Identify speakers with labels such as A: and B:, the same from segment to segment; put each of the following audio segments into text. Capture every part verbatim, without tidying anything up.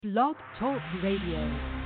A: Blog Talk Radio.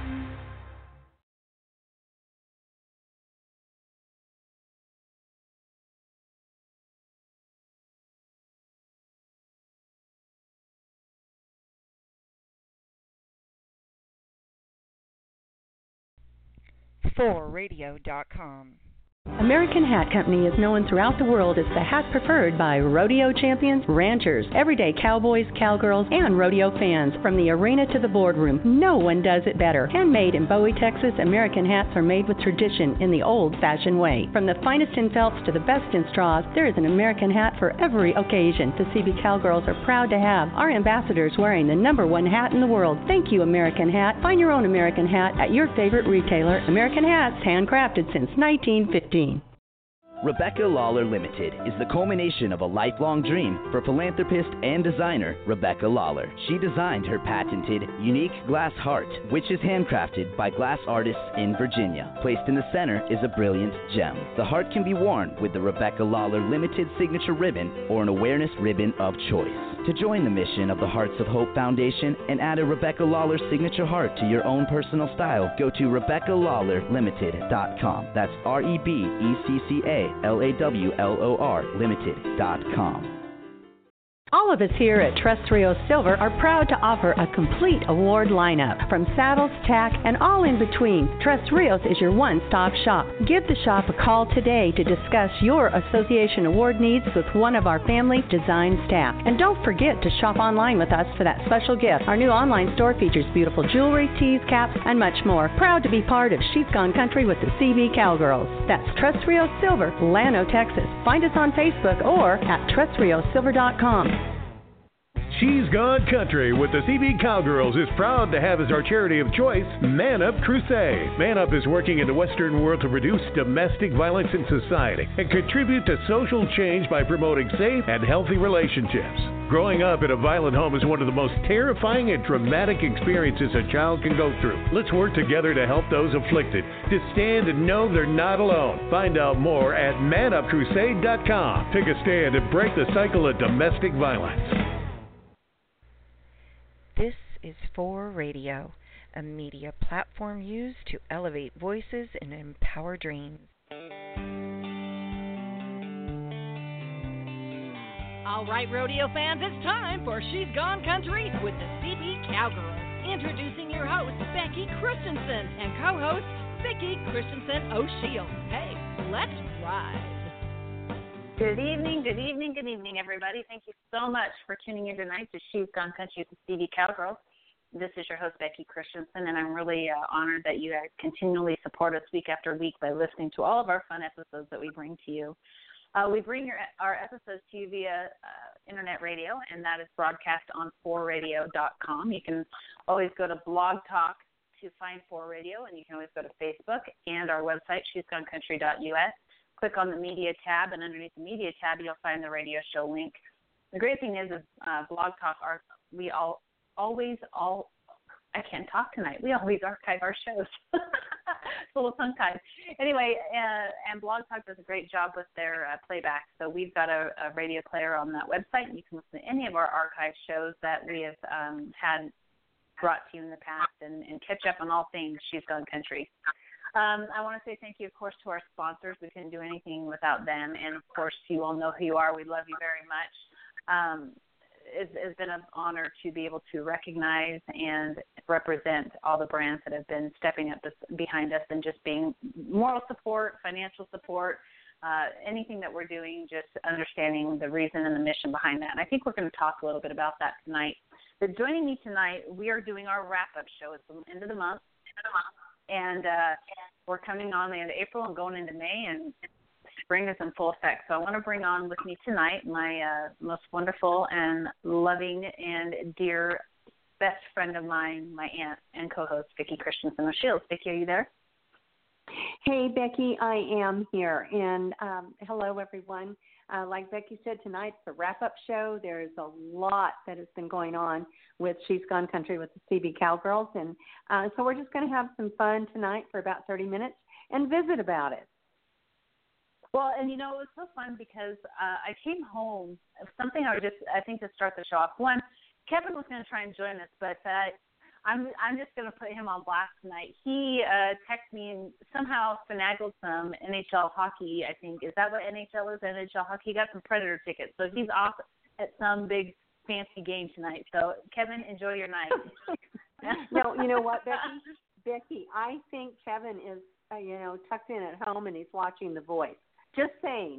A: for radio dot com.
B: American Hat Company is known throughout the world as the hat preferred by rodeo champions, ranchers, everyday cowboys, cowgirls, and rodeo fans. From the arena to the boardroom, no one does it better. Handmade in Bowie, Texas, American hats are made with tradition in the old-fashioned way. From the finest in felts to the best in straws, there is an American hat for every occasion. The C B Cowgirls are proud to have our ambassadors wearing the number one hat in the world. Thank you, American Hat. Find your own American hat at your favorite retailer. American Hats, handcrafted since nineteen fifteen.
C: Rebecca Lawler Limited is the culmination of a lifelong dream for philanthropist and designer Rebecca Lawler. She designed her patented, unique glass heart, which is handcrafted by glass artists in Virginia. Placed in the center is a brilliant gem. The heart can be worn with the Rebecca Lawler Limited signature ribbon or an awareness ribbon of choice. To join the mission of the Hearts of Hope Foundation and add a Rebecca Lawler signature heart to your own personal style, go to Rebecca Lawler Limited dot com. That's R E B E C C A L A W L O R Limited dot com.
B: All of us here at Trust Rios Silver are proud to offer a complete award lineup. From saddles, tack, and all in between, Trust Rios is your one-stop shop. Give the shop a call today to discuss your association award needs with one of our family design staff. And don't forget to shop online with us for that special gift. Our new online store features beautiful jewelry, tees, caps, and much more. Proud to be part of She's Gone Country with the C B Cowgirls. That's Trust Rios Silver, Llano, Texas. Find us on Facebook or at trust rios silver dot com.
D: She's Gone Country with the C B Cowgirls is proud to have as our charity of choice Man Up Crusade. Man Up is working in the Western world to reduce domestic violence in society and contribute to social change by promoting safe and healthy relationships. Growing up in a violent home is one of the most terrifying and traumatic experiences a child can go through. Let's work together to help those afflicted to stand and know they're not alone. Find out more at man up crusade dot com. Take a stand and break the cycle of domestic violence.
A: This is For Radio, a media platform used to elevate voices and empower dreams.
E: All right, rodeo fans, it's time for She's Gone Country with the C B Cowgirls. Introducing your host, Becky Christensen, and co-host, Vicki Christensen O'Shield. Hey, let's ride.
F: Good evening, good evening, good evening, everybody. Thank you so much for tuning in tonight to She's Gone Country with the C B Cowgirls. This is your host, Becky Christensen, and I'm really uh, honored that you guys continually support us week after week by listening to all of our fun episodes that we bring to you. Uh, we bring your, our episodes to you via uh, internet radio, and that is broadcast on for radio dot com. You can always go to Blog Talk to find For Radio, and you can always go to Facebook and our website, she's gone country dot U S. Click on the media tab, and underneath the media tab, you'll find the radio show link. The great thing is, is uh, Blog Talk, our, we all always, all, I can't talk tonight. We always archive our shows. It's a little tongue-tied. Anyway, uh, and Blog Talk does a great job with their uh, playback. So we've got a, a radio player on that website. You can listen to any of our archive shows that we have um, had brought to you in the past and, and catch up on all things She's Gone Country. Um, I want to say thank you, of course, to our sponsors. We couldn't do anything without them. And, of course, you all know who you are. We love you very much. Um, it's, it's been an honor to be able to recognize and represent all the brands that have been stepping up this, behind us and just being moral support, financial support, uh, anything that we're doing, just understanding the reason and the mission behind that. And I think we're going to talk a little bit about that tonight. But joining me tonight, we are doing our wrap-up show. It's the end of the month. End of the month. And uh, we're coming on the end of April and going into May, and spring is in full effect. So I want to bring on with me tonight my uh, most wonderful and loving and dear best friend of mine, my aunt and co-host, Vicki Christensen O'Shields. Vicki, are you there?
B: Hey, Becky, I am here. And um, hello, everyone. Uh, like Becky said, tonight's the wrap-up show. There's a lot that has been going on with She's Gone Country with the C B Cowgirls. And uh, so we're just going to have some fun tonight for about thirty minutes and visit about it.
F: Well, and, you know, it was so fun because uh, I came home. Something I would just, I think, to start the show off. One, Kevin was going to try and join us, but uh, I'm I'm just going to put him on blast tonight. He uh, texted me and somehow finagled some N H L hockey, I think. Is that what N H L is, N H L hockey? He got some Predator tickets. So he's off at some big fancy game tonight. So, Kevin, enjoy your night.
G: No, you know what, Becky? Becky, I think Kevin is, uh, you know, tucked in at home and he's watching The Voice. Just saying.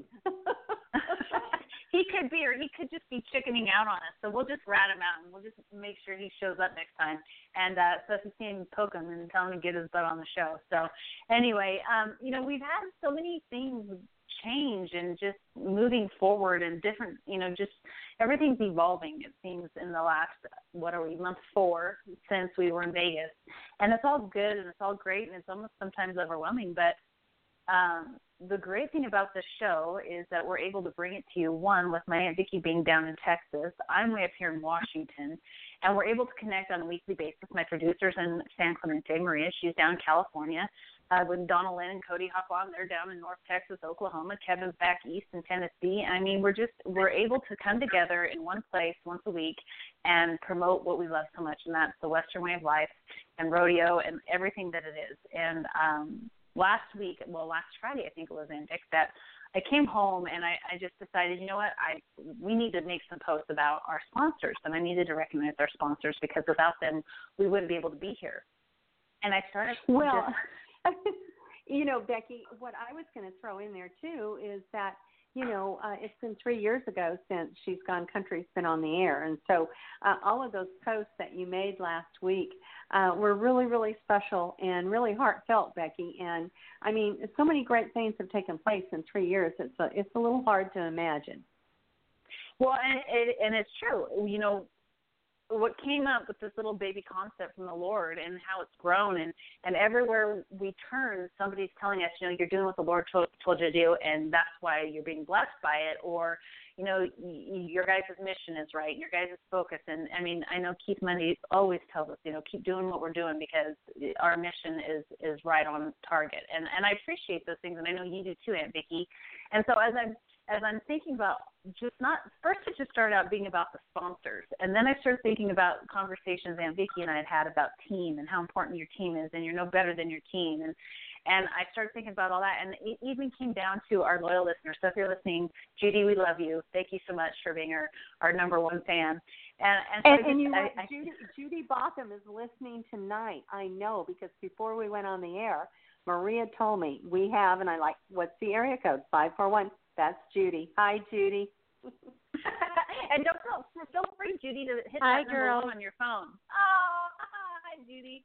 F: He could be, or he could just be chickening out on us. So we'll just rat him out, and we'll just make sure he shows up next time. And uh, so if you see him, poke him and tell him to get his butt on the show. So anyway, um, you know, we've had so many things change and just moving forward and different, you know, just everything's evolving, it seems, in the last, what are we, month four since we were in Vegas. And it's all good and it's all great and it's almost sometimes overwhelming, but um, the great thing about this show is that we're able to bring it to you, one, with my Aunt Vicki being down in Texas. I'm way up here in Washington, and we're able to connect on a weekly basis. My producers in San Clemente, Maria, she's down in California. Uh, when Donna Lynn and Cody hop on, they're down in North Texas, Oklahoma. Kevin's back east in Tennessee. I mean, we're just, we're able to come together in one place once a week and promote what we love so much, and that's the Western way of life and rodeo and everything that it is. And um, last week, well, last Friday, I think it was, in Vic, that I came home and I, I just decided, you know what, I we need to make some posts about our sponsors, and I needed to recognize our sponsors because without them, we wouldn't be able to be here. And I started
G: well.
F: Just,
G: You know, Becky, what I was going to throw in there, too, is that, you know, uh, it's been three years ago since She's Gone Country's been on the air. And so uh, all of those posts that you made last week uh, were really, really special and really heartfelt, Becky. And, I mean, so many great things have taken place in three years. It's a, it's a little hard to imagine.
F: Well, and, it, and it's true. You know, what came up with this little baby concept from the Lord and how it's grown, and, and everywhere we turn, somebody's telling us, you know, you're doing what the Lord told, told you to do, and that's why you're being blessed by it, or, you know, y- your guys' mission is right, your guys' focus. And, I mean, I know Keith Mundy always tells us, you know, keep doing what we're doing because our mission is, is right on target. And, and I appreciate those things, and I know you do too, Aunt Vicki. And so as I'm As I'm thinking about just not, first it just started out being about the sponsors. And then I started thinking about conversations Aunt Vicki and I had had about team and how important your team is, and you're no better than your team. And and I started thinking about all that. And it even came down to our loyal listeners. So if you're listening, Judy, we love you. Thank you so much for being our, our number one fan. And and, so
G: and,
F: just,
G: and you know,
F: I, I,
G: Judy, Judy Botham is listening tonight. I know, because before we went on the air, Maria told me we have, and I like, what's the area code? five four one. That's Judy. Hi, Judy.
F: And don't feel, feel free, Judy, to hit
H: hi,
F: that
H: girl.
F: number one on your phone. Oh, hi, Judy.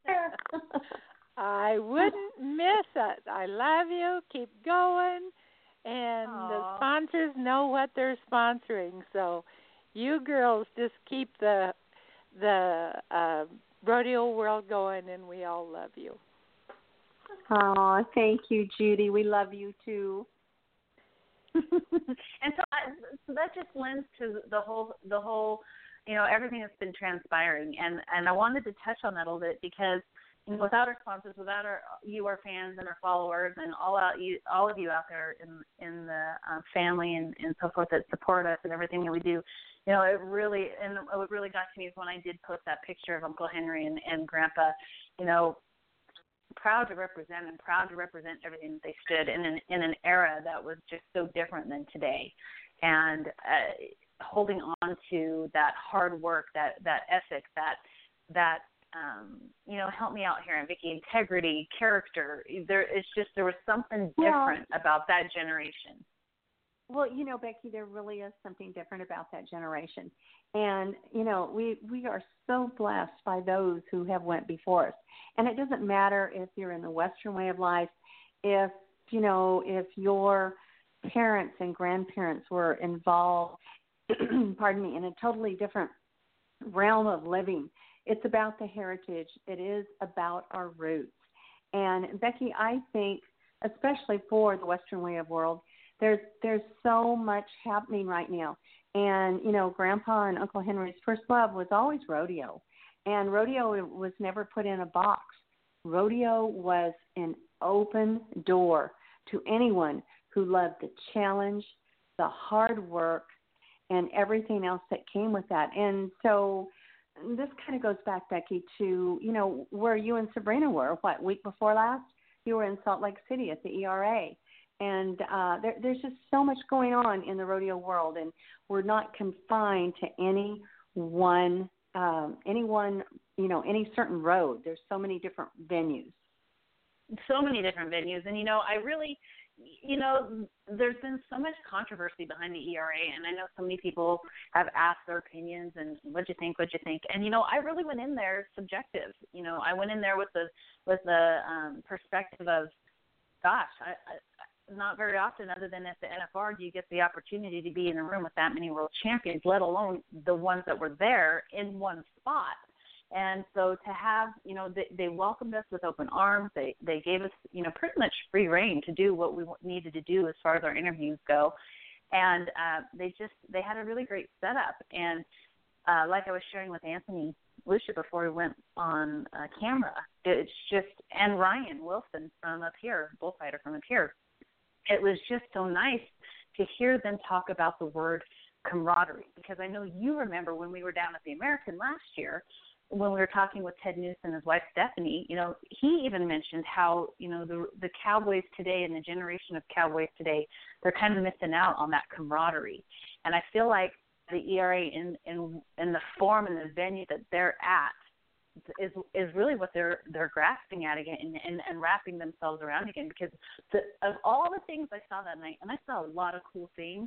H: I wouldn't miss it. I love you. Keep going. And
F: Aww.
H: The sponsors know what they're sponsoring. So you girls just keep the the uh, rodeo world going, and we all love you.
G: Oh, thank you, Judy. We love you, too.
F: And so, I, so that just lends to the whole, the whole, you know, everything that's been transpiring. And, and I wanted to touch on that a little bit because, you know, without our sponsors, without our you, our fans, and our followers, and all out you, all of you out there in in the uh, family and, and so forth that support us and everything that we do, you know, it really and what really got to me is when I did post that picture of Uncle Henry and, and Grandpa, you know, proud to represent and proud to represent everything that they stood in an, in an era that was just so different than today. And uh, holding on to that hard work, that, that ethic, that, that um, you know, help me out here, and Vicki, integrity, character. There, it's just there was something different yeah. about that generation.
G: Well, you know, Becky, there really is something different about that generation. And, you know, we, we are so blessed by those who have went before us. And it doesn't matter if you're in the Western way of life, if, you know, if your parents and grandparents were involved, pardon me, in a totally different realm of living. It's about the heritage. It is about our roots. And, Becky, I think, especially for the Western way of world, There's there's so much happening right now. And, you know, Grandpa and Uncle Henry's first love was always rodeo. And rodeo was never put in a box. Rodeo was an open door to anyone who loved the challenge, the hard work, and everything else that came with that. And so this kind of goes back, Becky, to, you know, where you and Sabrina were, what, week before last? You were in Salt Lake City at the E R A. And uh, there, there's just so much going on in the rodeo world, and we're not confined to any one, um, any one, you know, any certain road. There's so many different venues.
F: So many different venues. And, you know, I really, you know, there's been so much controversy behind the E R A, and I know so many people have asked their opinions and what'd you think, what'd you think? And, you know, I really went in there subjective. You know, I went in there with the, with the um, perspective of, gosh, I, I not very often other than at the N F R do you get the opportunity to be in a room with that many world champions, let alone the ones that were there in one spot. And so to have, you know, they, they welcomed us with open arms. They they gave us, you know, pretty much free reign to do what we needed to do as far as our interviews go. And uh, they just, they had a really great setup. And uh, like I was sharing with Anthony Lucia before we went on uh, camera, it's just, and Ryan Wilson from up here, bullfighter from up here, it was just so nice to hear them talk about the word camaraderie, because I know you remember when we were down at the American last year, when we were talking with Ted Newsom and his wife Stephanie, you know, he even mentioned how, you know, the the Cowboys today and the generation of Cowboys today, they're kind of missing out on that camaraderie. And I feel like the E R A in in, in the form and the venue that they're at is is really what they're they're grasping at again and, and, and wrapping themselves around again, because the, of all the things I saw that night, and I saw a lot of cool things,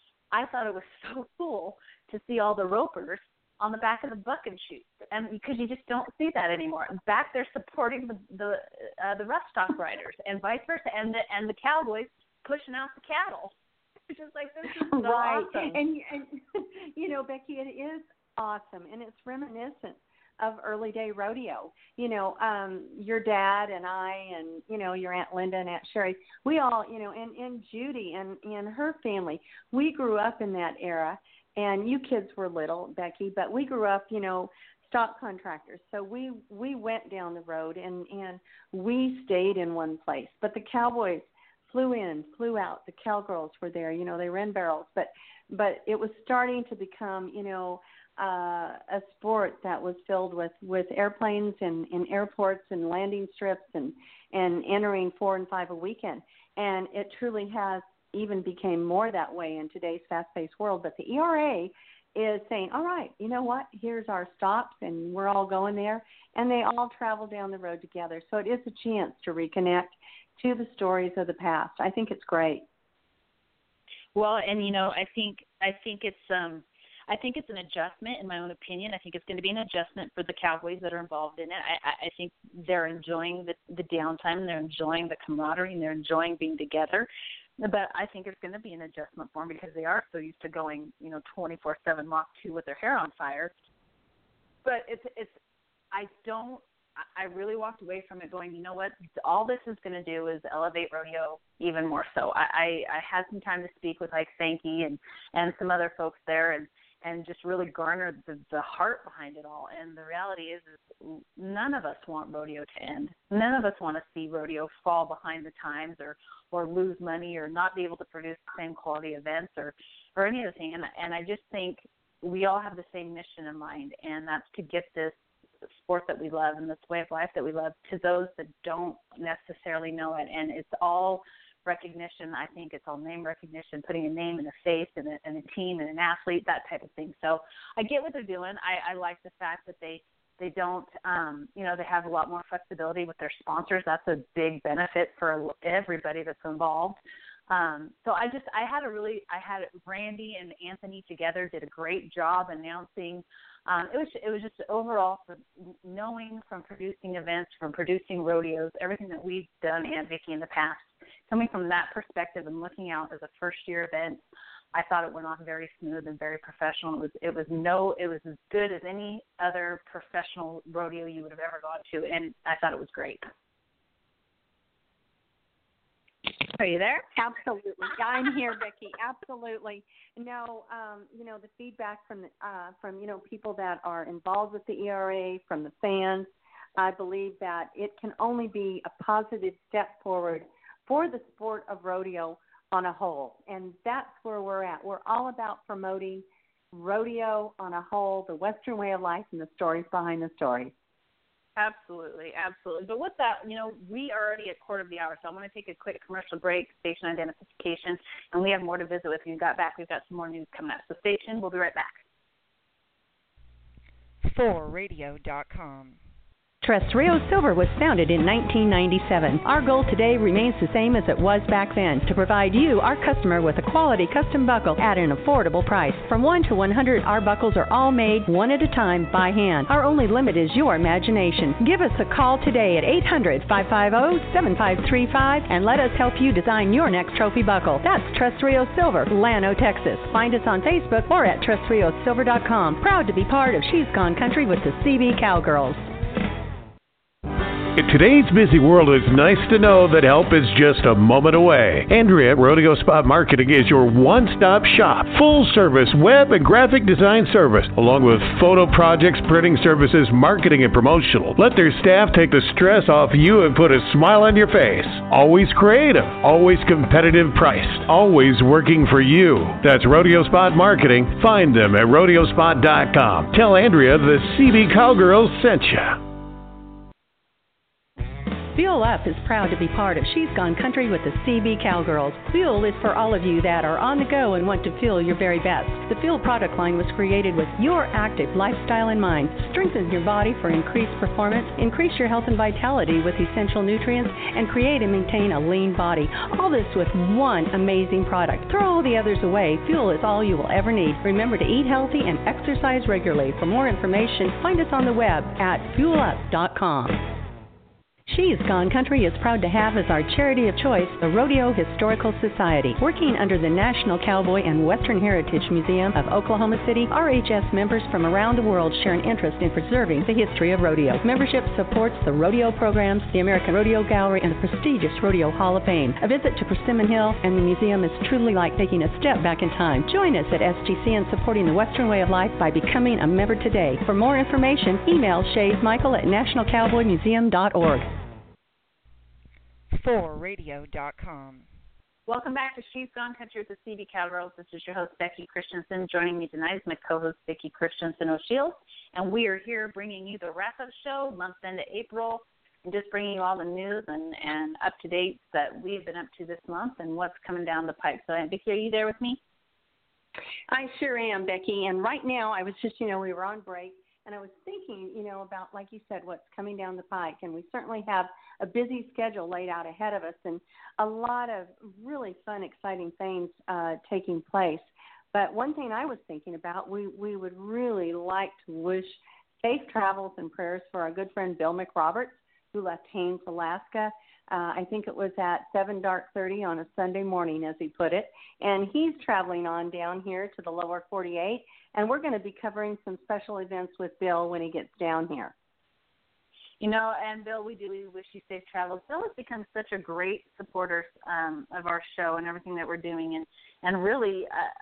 F: I thought it was so cool to see all the ropers on the back of the buck and shoot, and because you just don't see that anymore. Back there supporting the the uh, the rough stock riders, and vice versa, and the and the Cowboys pushing out the cattle. It's just like, this is so
G: right.
F: awesome.
G: And, and you know, Becky, it is awesome, and it's reminiscent of early day rodeo. You know, um, your dad and I, and you know, your Aunt Linda and Aunt Sherry, we all, you know, and and Judy and and her family, we grew up in that era. And you kids were little, Becky, but we grew up, you know, stock contractors. So we we went down the road and, and we stayed in one place. But the Cowboys flew in, flew out. The Cowgirls were there. You know, they ran barrels. But but it was starting to become, you know, uh, a sport that was filled with, with airplanes and, and airports and landing strips and, and entering four and five a weekend. And it truly has even became more that way in today's fast-paced world. But the E R A is saying, all right, you know what, here's our stops, and we're all going there, and they all travel down the road together. So it is a chance to reconnect to the stories of the past. I think it's great.
F: Well, and, you know, I think I think it's um, I think it's an adjustment, in my own opinion. I think it's going to be an adjustment for the Cowboys that are involved in it. I, I think they're enjoying the, the downtime, they're enjoying the camaraderie, and they're enjoying being together. But I think it's going to be an adjustment for them because they are so used to going, you know, twenty-four seven Mach two with their hair on fire. But it's, it's, I don't, I really walked away from it going, you know what, all this is going to do is elevate rodeo even more so. I, I, I had some time to speak with like Sankey and, and some other folks there, and, and just really garner the, the heart behind it all. And the reality is, is none of us want rodeo to end. None of us want to see rodeo fall behind the times or, or lose money or not be able to produce the same quality events or, or any other thing. And, and I just think we all have the same mission in mind, and that's to get this sport that we love and this way of life that we love to those that don't necessarily know it. And it's all recognition. I think it's all name recognition, putting a name and a face and a, and a team and an athlete, that type of thing. So I get what they're doing. I, I like the fact that they, they don't, um, you know, they have a lot more flexibility with their sponsors. That's a big benefit for everybody that's involved. Um, so I just, I had a really, I had Randy and Anthony together, did a great job announcing. Um, it was, it was just overall for knowing from producing events, from producing rodeos, everything that we've done, Aunt Vicki, in the past, coming from that perspective and looking out as a first year event, I thought it went off very smooth and very professional. It was, it was no, it was as good as any other professional rodeo you would have ever gone to, and I thought it was great. Are you there?
G: Absolutely. I'm here, Vicki. Absolutely. No, um, you know, the feedback from, the, uh, from, you know, people that are involved with the E R A, from the fans, I believe that it can only be a positive step forward for the sport of rodeo on a whole. And that's where we're at. We're all about promoting rodeo on a whole, the Western way of life, and the stories behind the stories.
F: Absolutely, absolutely. But with that, you know, we are already at quarter of the hour, so I'm going to take a quick commercial break, station identification, and we have more to visit with. When we got back, we've got some more news coming up. So stay tuned. We'll be right back.
A: four radio dot com.
B: Tres Rios Silver was founded in nineteen ninety-seven. Our goal today remains the same as it was back then, to provide you, our customer, with a quality custom buckle at an affordable price. From one to one hundred, our buckles are all made one at a time by hand. Our only limit is your imagination. Give us a call today at eight hundred, five five zero, seven five three five and let us help you design your next trophy buckle. That's Tres Rios Silver, Llano, Texas. Find us on Facebook or at tres rios silver dot com. Proud to be part of She's Gone Country with the C B Cowgirls.
D: In today's busy world, it's nice to know that help is just a moment away. Andrea at Rodeo Spot Marketing is your one-stop shop. Full-service web and graphic design service, along with photo projects, printing services, marketing, and promotional. Let their staff take the stress off you and put a smile on your face. Always creative, always competitive priced, always working for you. That's Rodeo Spot Marketing. Find them at rodeo spot dot com. Tell Andrea the C B Cowgirls sent you.
B: Fuel Up is proud to be part of She's Gone Country with the C B Cowgirls. Fuel is for all of you that are on the go and want to feel your very best. The Fuel product line was created with your active lifestyle in mind. Strengthens your body for increased performance, increase your health and vitality with essential nutrients, and create and maintain a lean body. All this with one amazing product. Throw all the others away. Fuel is all you will ever need. Remember to eat healthy and exercise regularly. For more information, find us on the web at fuel up dot com. She's Gone Country is proud to have as our charity of choice the Rodeo Historical Society. Working under the National Cowboy and Western Heritage Museum of Oklahoma City, R H S members from around the world share an interest in preserving the history of rodeo. Membership supports the rodeo programs, the American Rodeo Gallery, and the prestigious Rodeo Hall of Fame. A visit to Persimmon Hill and the museum is truly like taking a step back in time. Join us at S G C in supporting the Western way of life by becoming a member today. For more information, email Shays Michael at national cowboy museum dot org.
A: four radio dot com.
F: Welcome back to She's Gone Country with the C B Cowgirls. This is your host, Becky Christensen. Joining me tonight is my co-host, Vicki Christensen O'Shields. And we are here bringing you the wrap-up show, month into April, and just bringing you all the news and, and up-to-dates that we've been up to this month and what's coming down the pipe. So, Vicki, are you there with me?
G: I sure am, Becky. And right now, I was just, you know, we were on break. And I was thinking, you know, about, like you said, what's coming down the pike. And we certainly have a busy schedule laid out ahead of us and a lot of really fun, exciting things uh, taking place. But one thing I was thinking about, we, we would really like to wish safe travels and prayers for our good friend Bill McRoberts, who left Haines, Alaska. Uh, I think it was at seven dark thirty on a Sunday morning, as he put it. And he's traveling on down here to the lower forty-eight. And we're going to be covering some special events with Bill when he gets down here.
F: You know, and Bill, we do we wish you safe travels. Bill has become such a great supporter um, of our show and everything that we're doing. And, and really,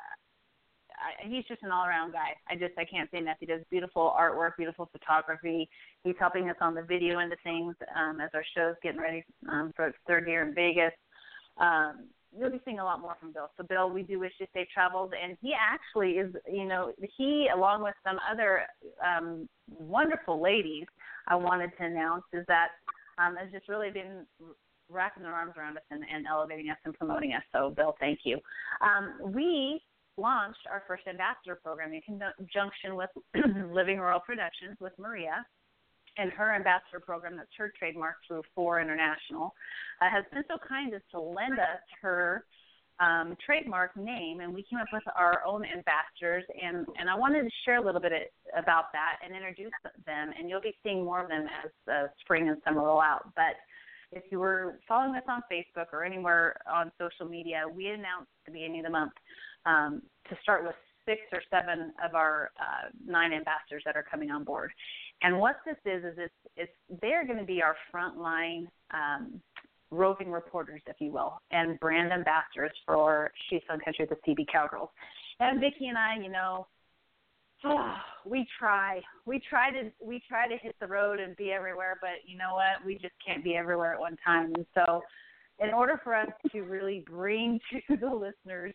F: uh, I, he's just an all-around guy. I just, I can't say enough. He does beautiful artwork, beautiful photography. He's helping us on the video end of things um, as our show's getting ready um, for its third year in Vegas. Um, you'll be seeing a lot more from Bill. So, Bill, we do wish you safe travels. And he actually is, you know, he, along with some other um, wonderful ladies I wanted to announce, is that um, has just really been wrapping their arms around us and, and elevating us and promoting us. So, Bill, thank you. Um, we launched our first ambassador program in conjunction with Living Royal Productions with Maria, and her ambassador program, that's her trademark through Four International, uh, has been so kind as to lend us her um, trademark name, and we came up with our own ambassadors, and, and I wanted to share a little bit about that and introduce them, and you'll be seeing more of them as uh, spring and summer roll out. But if you were following us on Facebook or anywhere on social media, we announced at the beginning of the month um, to start with six or seven of our uh, nine ambassadors that are coming on board. And what this is, is it's, it's they're going to be our frontline um, roving reporters, if you will, and brand ambassadors for She's Gone Country, the C B Cowgirls. And Vicki and I, you know, oh, we try. We try to we try to hit the road and be everywhere, but you know what? We just can't be everywhere at one time. And so in order for us to really bring to the listeners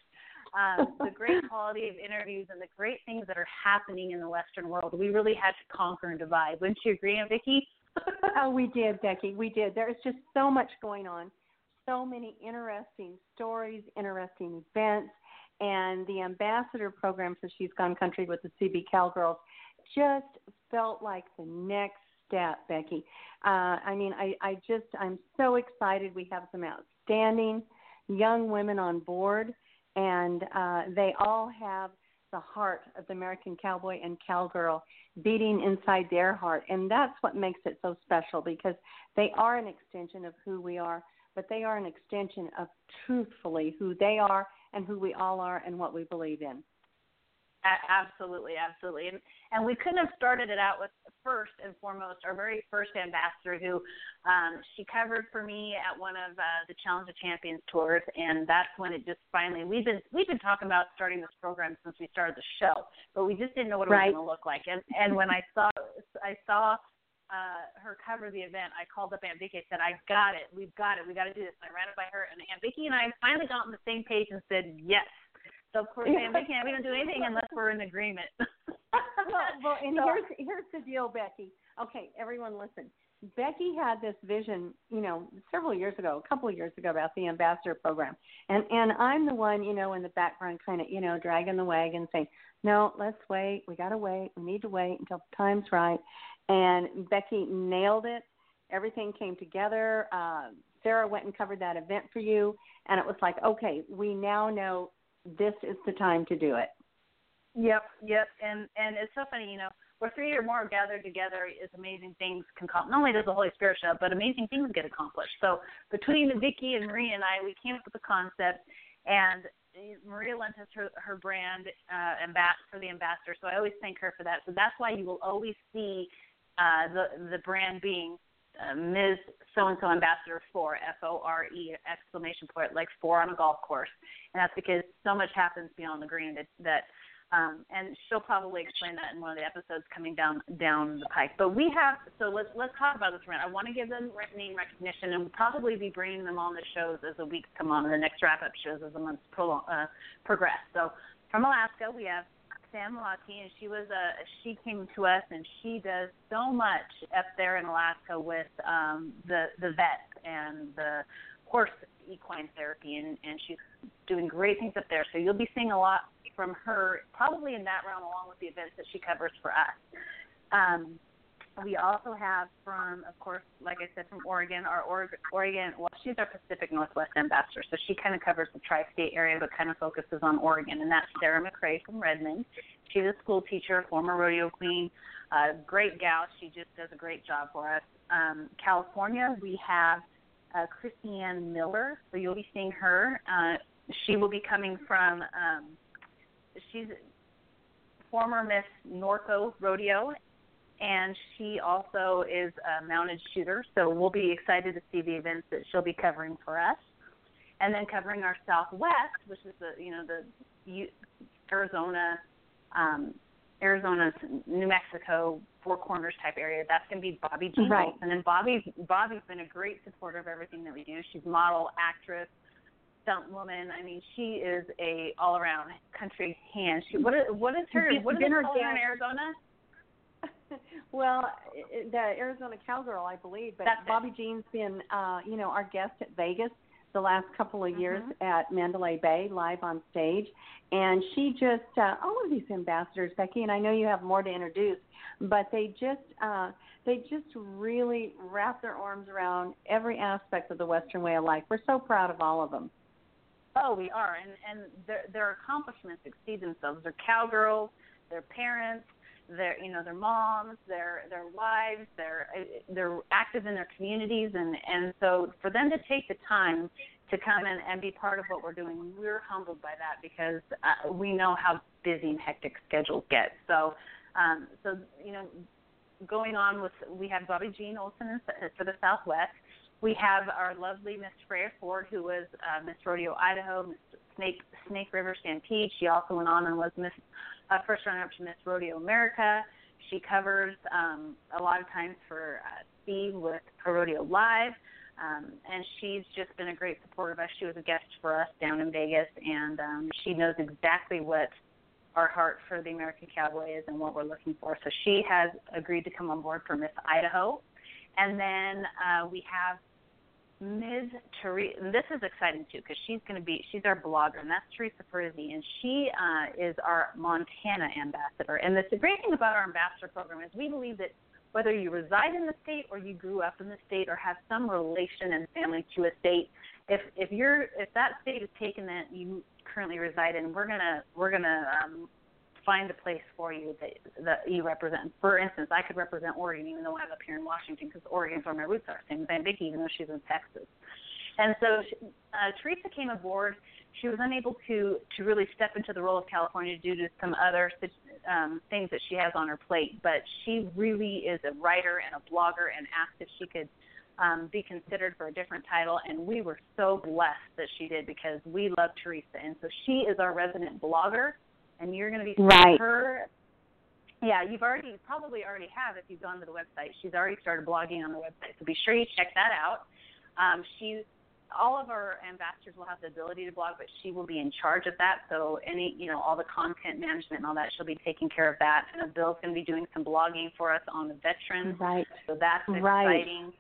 F: um, the great quality of interviews and the great things that are happening in the Western world. We really had to conquer and divide. Wouldn't you agree, Aunt Vicki?
G: Oh, we did, Becky. We did. There is just so much going on, so many interesting stories, interesting events, and the ambassador program for She's Gone Country with the C B Cowgirls just felt like the next step, Becky. Uh, I mean, I, I just, I'm so excited. We have some outstanding young women on board, and uh, they all have the heart of the American cowboy and cowgirl beating inside their heart. And that's what makes it so special, because they are an extension of who we are, but they are an extension of truthfully who they are and who we all are and what we believe in.
F: Absolutely, absolutely. And, and we couldn't have started it out with, first and foremost, our very first ambassador who um, she covered for me at one of uh, the Challenge of Champions tours, and that's when it just finally, we've been we've been talking about starting this program since we started the show, but we just didn't know what it
G: right.
F: was going to look like. And, and when I saw I saw uh, her cover the event, I called up Aunt Vicki. I said, I got it. We've got it. We got to do this. And I ran it by her, and Aunt Vicki and I finally got on the same page and said, yes. So, of course, Aunt Vicki, we don't do anything unless we're in agreement.
G: well, well, and
F: so,
G: here's here's the deal, Becky. Okay, everyone listen. Becky had this vision, you know, several years ago, a couple of years ago, about the ambassador program. And and I'm the one, you know, in the background kind of, you know, dragging the wagon saying, no, let's wait. We got to wait. We need to wait until the time's right. And Becky nailed it. Everything came together. Uh, Sarah went and covered that event for you. And it was like, okay, we now know this is the time to do it.
F: Yep, yep. And and it's so funny, you know, where three or more gathered together is amazing things can come. Not only does the Holy Spirit show up, but amazing things get accomplished. So between Vicki and Maria and I, we came up with the concept, and Maria lent us her, her brand uh, amb- for the ambassador. So I always thank her for that. So that's why you will always see uh, the the brand being uh, Miz So-and-so Ambassador for, F O R E, exclamation point, like four on a golf course. And that's because so much happens beyond the green that, that um, and she'll probably explain that in one of the episodes coming down down the pike. But we have, so let's let's talk about this brand. I want to give them name recognition, and we'll probably be bringing them on the shows as the weeks come on, and the next wrap-up shows as the months pro, uh, progress. So from Alaska, we have Sam Lockie, and she was a she came to us, and she does so much up there in Alaska with um, the the vets and the horse equine therapy, and, and she's doing great things up there. So you'll be seeing a lot from her, probably in that realm, along with the events that she covers for us. Um, we also have from, of course, like I said, from Oregon, our Oregon, well, she's our Pacific Northwest ambassador, so she kind of covers the tri-state area, but kind of focuses on Oregon, and that's Sarah McRae from Redmond. She's a school teacher, former rodeo queen, uh, great gal. She just does a great job for us. Um, California, we have uh, Christiane Miller, so you'll be seeing her. Uh, she will be coming from, um, she's former Miss Norco Rodeo, and she also is a mounted shooter, so we'll be excited to see the events that she'll be covering for us. And then covering our Southwest, which is the, you know, the Arizona, um, Arizona, New Mexico, Four Corners type area. That's going to be Bobby Jean
G: right.
F: And then Bobby's, Bobby's been a great supporter of everything that we do. She's model, actress, stunt woman. I mean, she is a all-around country hand. She, what is, what is her, what is her in Arizona?
G: Well, the Arizona Cowgirl, I believe, but
F: That's
G: Bobby
F: it.
G: Jean's been, uh, you know, our guest at Vegas the last couple of years
F: mm-hmm.
G: at Mandalay Bay, live on stage, and she just, uh, all of these ambassadors, Becky, and I know you have more to introduce, but they just, uh, they just really wrap their arms around every aspect of the Western way of life. We're so proud of all of them.
F: Oh, we are, and and their their accomplishments exceed themselves. They're cowgirls, they're parents. They're, you know, their moms, their their wives, they're they're active in their communities, and, and so for them to take the time to come in and be part of what we're doing, we're humbled by that, because uh, we know how busy and hectic schedules get. So, um, so you know, going on with, we have Bobby Jean Olson for the Southwest. We have our lovely Miss Freya Ford, who was uh, Miss Rodeo Idaho, Miss Snake Snake River Stampede. She also went on and was Miss uh, first runner-up to Miss Rodeo America. She covers um, a lot of times for uh, Steve with Pro Rodeo Live. Um, and she's just been a great supporter of us. She was a guest for us down in Vegas, and um, she knows exactly what our heart for the American Cowboy is and what we're looking for. So she has agreed to come on board for Miss Idaho. And then uh, we have Miz Teresa. This is exciting, too, because she's going to be, she's our blogger, and that's Teresa Frizzi, and she uh, is our Montana ambassador. And the great thing about our ambassador program is we believe that whether you reside in the state or you grew up in the state or have some relation and family to a state, if if you're if that state is taken that you currently reside in, we're gonna we're gonna um, find a place for you that that you represent. For instance, I could represent Oregon, even though I'm up here in Washington, because Oregon's where my roots are. Same with Aunt Vicki, even though she's in Texas. And so uh, Teresa came aboard. She was unable to, to really step into the role of California due to some other um, things that she has on her plate. But she really is a writer and a blogger and asked if she could um, be considered for a different title. And we were so blessed that she did because we love Teresa. And so she is our resident blogger, and you're going to be seeing
G: right.
F: her. Yeah, you've already probably already have if you've gone to the website. She's already started blogging on the website, so be sure you check that out. Um, she's all of our ambassadors will have the ability to blog, but she will be in charge of that. So any, you know, all the content management and all that, she'll be taking care of that. And Bill's going to be doing some blogging for us on the veterans.
G: Right.
F: So that's
G: right.
F: exciting.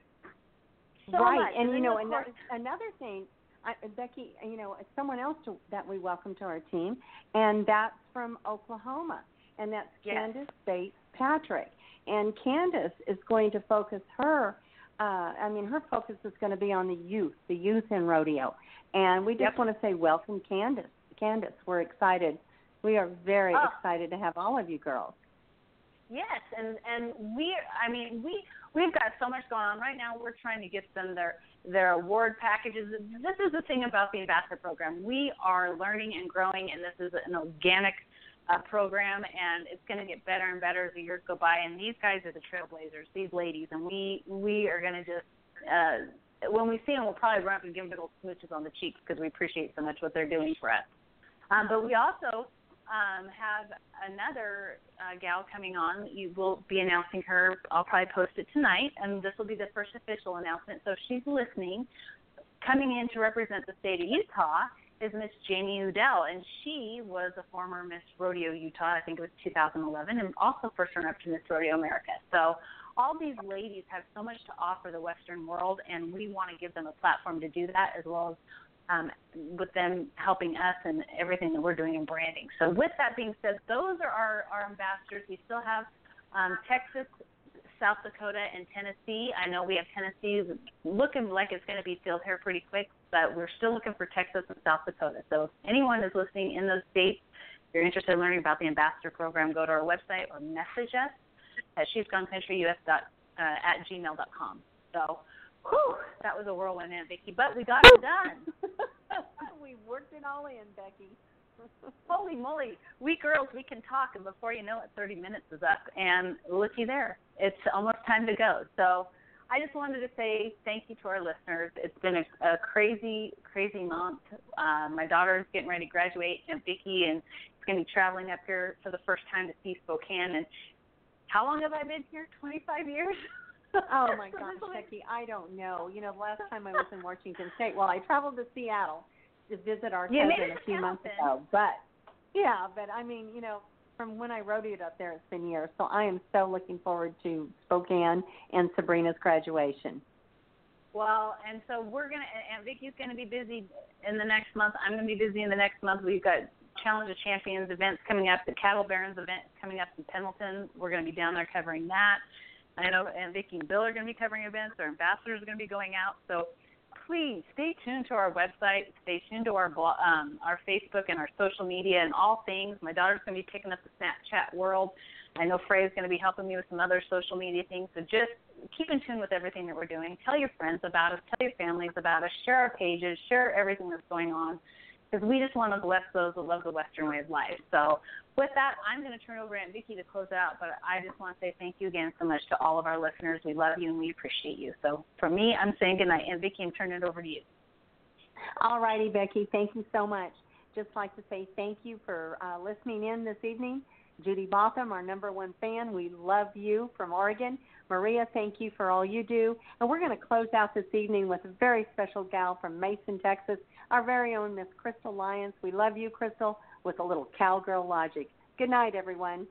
F: So
G: right.
F: much.
G: And,
F: and
G: you know,
F: another,
G: course, another thing, I, Becky, you know, someone else to, that we welcome to our team, and that's from Oklahoma, and that's
F: yes.
G: Candace Bates Patrick. And Candace is going to focus her Uh, I mean, her focus is going to be on the youth, the youth in rodeo. And we just
F: yep.
G: want to say welcome, Candace. Candace, we're excited. We are very
F: oh.
G: excited to have all of you girls.
F: Yes, and, and we, I mean, we, we've got so much going on. Right now we're trying to get them their, their award packages. This is the thing about the Ambassador Program. We are learning and growing, and this is an organic Uh, program, and it's going to get better and better as the years go by. And these guys are the trailblazers, these ladies, and we we are going to just uh, when we see them, we'll probably run up and give them big old smooches on the cheeks because we appreciate so much what they're doing for us. Um, but we also um, have another uh, gal coming on. You will be announcing her. I'll probably post it tonight, and this will be the first official announcement. So if she's listening, coming in to represent the state of Utah is Miss Jamie Udell, and she was a former Miss Rodeo Utah, I think it was two thousand eleven, and also first runner-up to Miss Rodeo America. So all these ladies have so much to offer the Western world, and we want to give them a platform to do that, as well as um, with them helping us and everything that we're doing in branding. So with that being said, those are our, our ambassadors. We still have um, Texas, South Dakota, and Tennessee. I know we have Tennessee looking like it's going to be filled here pretty quick, but we're still looking for Texas and South Dakota. So if anyone is listening in those states, if you're interested in learning about the Ambassador Program, go to our website or message us at she's gone country u s dot at gmail dot com. So, whew, that was a whirlwind, Aunt Vicki, but we got it done.
G: We worked it all in, Becky.
F: Holy moly. We girls, we can talk, and before you know it, thirty minutes is up. And looky there. It's almost time to go. So I just wanted to say thank you to our listeners. It's been a, a crazy, crazy month. Uh, my daughter's getting ready to graduate, and Vicki, and is going to be traveling up here for the first time to see Spokane. And how long have I been here? twenty-five years?
G: Oh, my gosh, Becky, I don't know. You know, the last time I was in Washington State, well, I traveled to Seattle to visit our
F: yeah,
G: cousin a few months ago. But, yeah, but, I mean, you know, from when I rodeoed up there, it's been years. So I am so looking forward to Spokane and Sabrina's graduation.
F: Well, and so we're going to, and Vicki's going to be busy in the next month. I'm going to be busy in the next month. We've got Challenge of Champions events coming up. The Cattle Barons event coming up in Pendleton. We're going to be down there covering that. I know, and Vicki and Bill are going to be covering events. Our ambassadors are going to be going out. So please stay tuned to our website. Stay tuned to our blog, um, our Facebook and our social media and all things. My daughter's going to be picking up the Snapchat world. I know Frey's going to be helping me with some other social media things. So just keep in tune with everything that we're doing. Tell your friends about us. Tell your families about us. Share our pages. Share everything that's going on, because we just want to bless those that love the Western way of life. So with that, I'm going to turn over to Aunt Vicki to close out, but I just want to say thank you again so much to all of our listeners. We love you and we appreciate you. So for me, I'm saying good night. Aunt Vicki, I'm turning it over to you.
G: All righty, Becky. Thank you so much. Just like to say thank you for uh, listening in this evening. Judy Botham, our number one fan, we love you from Oregon. Maria, thank you for all you do. And we're going to close out this evening with a very special gal from Mason, Texas, our very own Miss Crystal Lyons. We love you, Crystal, with a little cowgirl logic. Good night, everyone.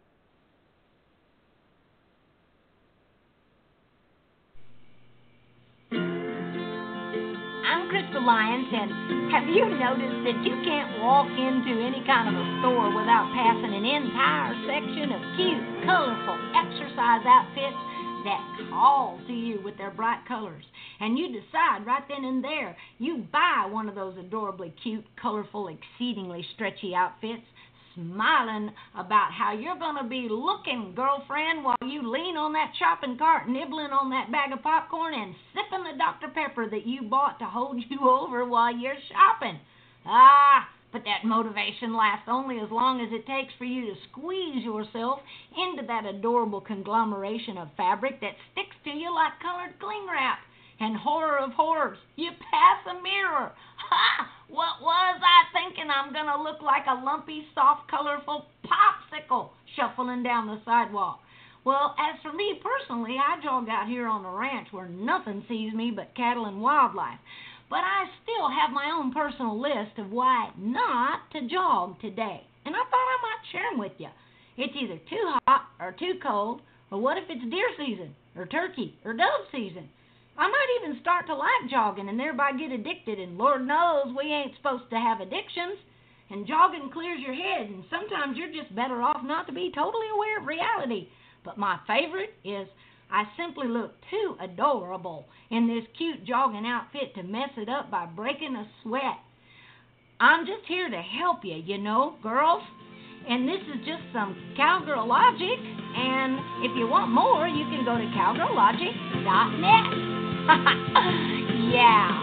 I: I'm Crystal Lyons, and have you noticed that you can't walk into any kind of a store without passing an entire section of cute, colorful exercise outfits that call to you with their bright colors? And you decide right then and there, you buy one of those adorably cute, colorful, exceedingly stretchy outfits, smiling about how you're going to be looking, girlfriend, while you lean on that shopping cart, nibbling on that bag of popcorn and sipping the Doctor Pepper that you bought to hold you over while you're shopping. Ah, but that motivation lasts only as long as it takes for you to squeeze yourself into that adorable conglomeration of fabric that sticks to you like colored cling wrap. And horror of horrors, you pass a mirror. Ha! What was I thinking? I'm going to look like a lumpy, soft, colorful popsicle shuffling down the sidewalk. Well, as for me personally, I jog out here on the ranch where nothing sees me but cattle and wildlife. But I still have my own personal list of why not to jog today. And I thought I might share them with you. It's either too hot or too cold, or what if it's deer season, or turkey, or dove season? I might even start to like jogging and thereby get addicted, and Lord knows we ain't supposed to have addictions. And jogging clears your head, and sometimes you're just better off not to be totally aware of reality. But my favorite is I simply look too adorable in this cute jogging outfit to mess it up by breaking a sweat. I'm just here to help you, you know, girls. And this is just some cowgirl logic, and if you want more, you can go to cowgirl logic dot net. Yeah.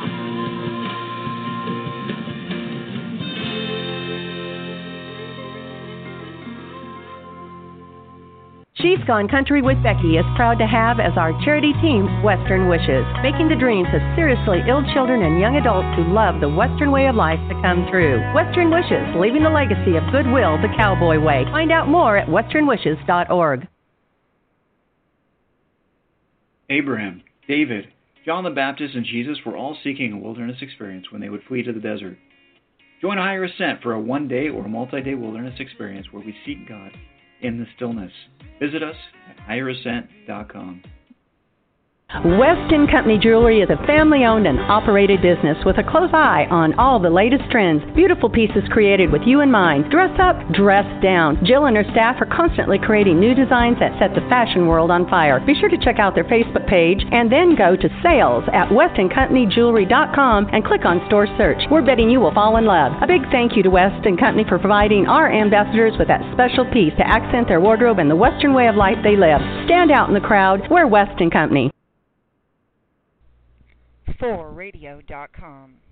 B: She's Gone Country with Becky is proud to have as our charity team Western Wishes, making the dreams of seriously ill children and young adults who love the Western way of life to come true. Western Wishes, leaving the legacy of goodwill the cowboy way. Find out more at western wishes dot org.
J: Abraham, David, John the Baptist, and Jesus were all seeking a wilderness experience when they would flee to the desert. Join Higher Ascent for a one-day or multi-day wilderness experience where we seek God in the stillness. Visit us at higher ascent dot com.
B: West and Company Jewelry is a family-owned and operated business with a close eye on all the latest trends. Beautiful pieces created with you in mind. Dress up, dress down. Jill and her staff are constantly creating new designs that set the fashion world on fire. Be sure to check out their Facebook page and then go to sales at west and company jewelry dot com and click on store search. We're betting you will fall in love. A big thank you to West and Company for providing our ambassadors with that special piece to accent their wardrobe and the Western way of life they live. Stand out in the crowd. We're West and Company.
A: for radio dot com.